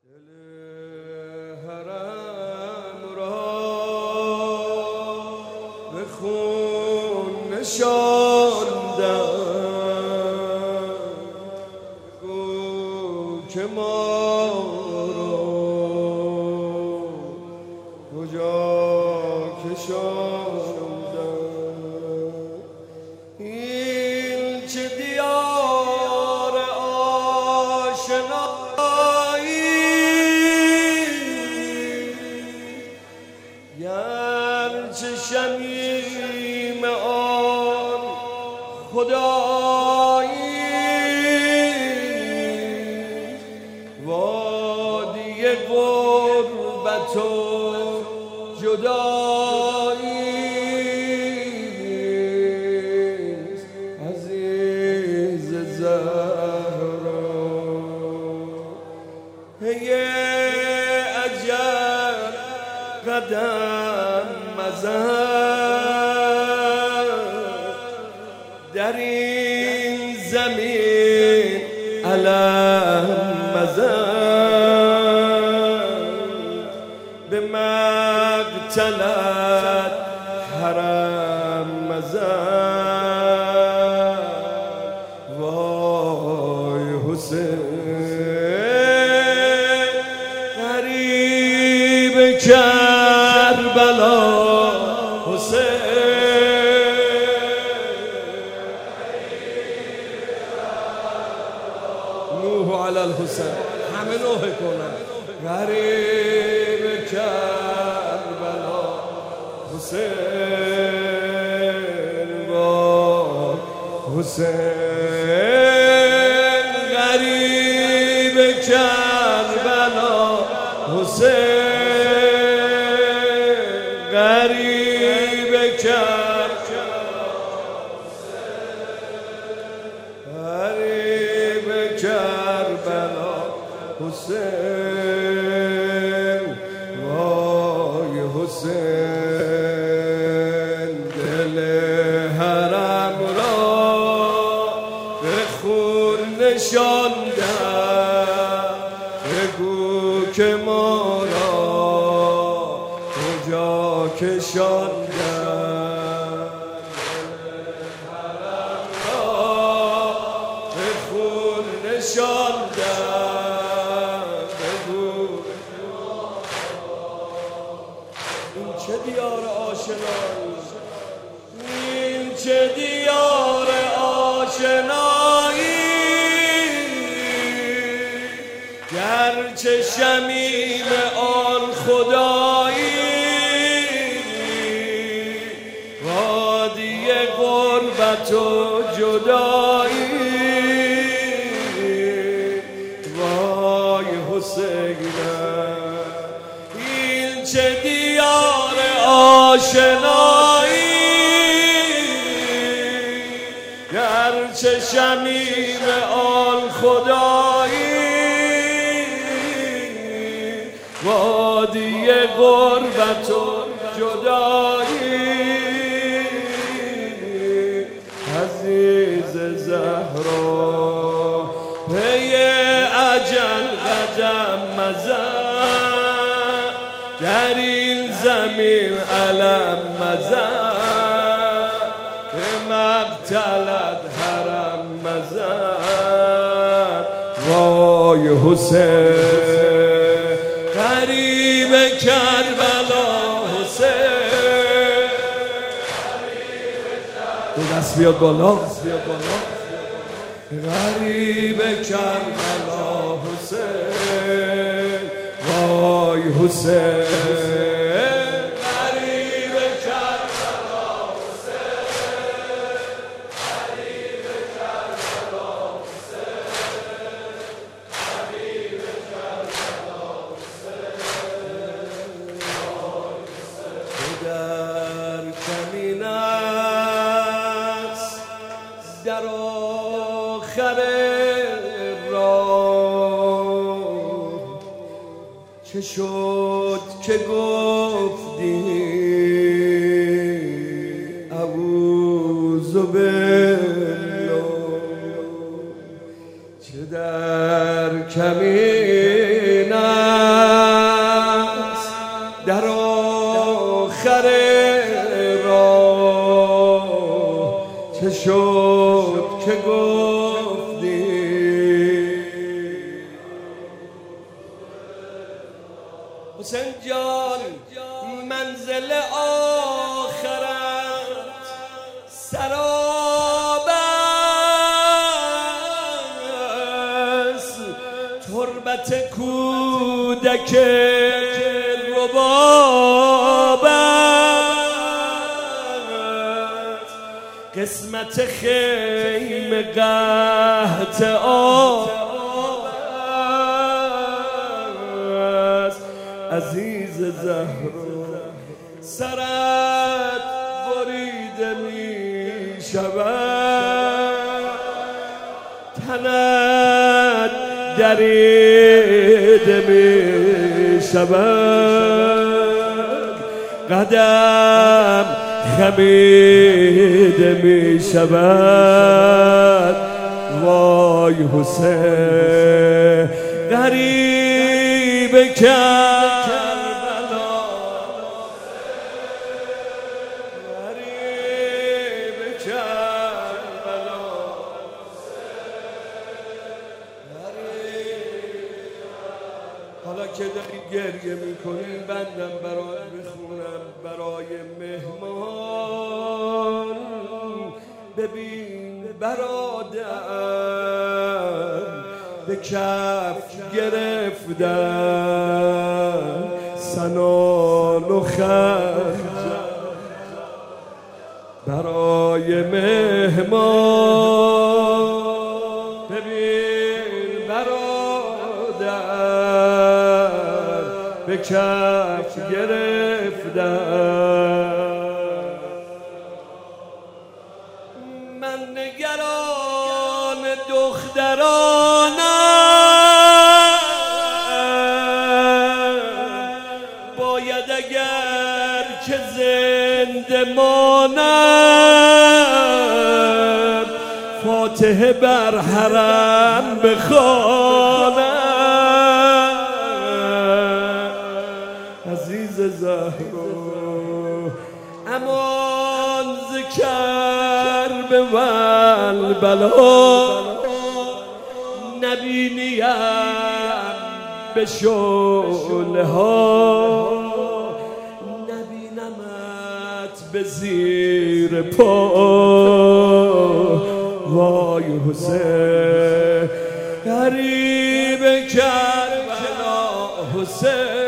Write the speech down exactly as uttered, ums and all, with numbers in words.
دل حرم را به خون نشاندم، گو که ما را کجا کشاندم. این چه دیار آشنایی، گرچه شمیم آن خدایی، وادی غربت و جدایی، عزیز زهرا هی اجل قدم مزن، در این زمین علم مزن، به مقتلت حرم مزن. وای حسین غریب کربلا، نوح علی الحسین، همه نوح کنن. غریب کربلا حسین، وای حسین غریب کربلا حسین، غریب کربلا غریب کربلا حسین، وای حسین دل حرم را به خون نشاندم، بگو که ما را کجا کشاندم. نشاندم، بگو این چه دیار آشنایی، این چه دیار آشنایی، گرچه شمیم آن خدایی، وادی غربت و جدایی، این چه دیار آشنایی، گرچه شمیم آن خدایی، وادی غربت و جدایی، عزیز زهرا پی اجل قدم مزن، در این زمین علم مزن، به مقتلت حرم مزن. وای حسین غریب کربلا حسین، دو دست بیاد بالا، غریب کربلا حسین، وای حسین غریب کربلا حسین، غریب کربلا حسین، غریب کربلا حسین. در کمین است در آخر راه، چه شد که گفتی اعوذ بالله، چه در کمین حسین جان منزل آخرت سراب است، تربت کودک رباب است، قسمت خیمه قحط آب است. عزیز زهرا سرت بریده می شود، تنت دریده می شود، قدم خمیده می شود. وای حسین غریب کربلا، غریب کربلا، حالا که داری گریه میکنی بندم برای بخونم برای مهمان. ببین برادر به کف گرفتن سنان و خنجر برای مهمان. ببین برادر به کف گرفتن. من نگران دخترانم، باید اگر که زنده مانم فاتحه بر حرم بخوانم. عزیز زهرا امان ز کرب و البلا، نبینیم به شعله ها، نبینمت به زیر پا. وای حسین غریب کربلا، حسین